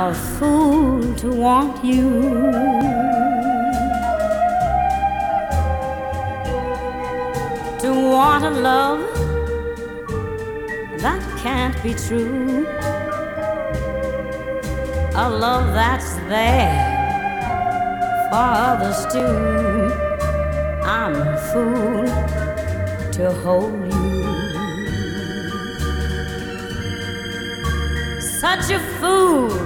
a fool to want you. To want a love that can't be true, a love that's there for others too. I'm a fool to hold you. Such a fool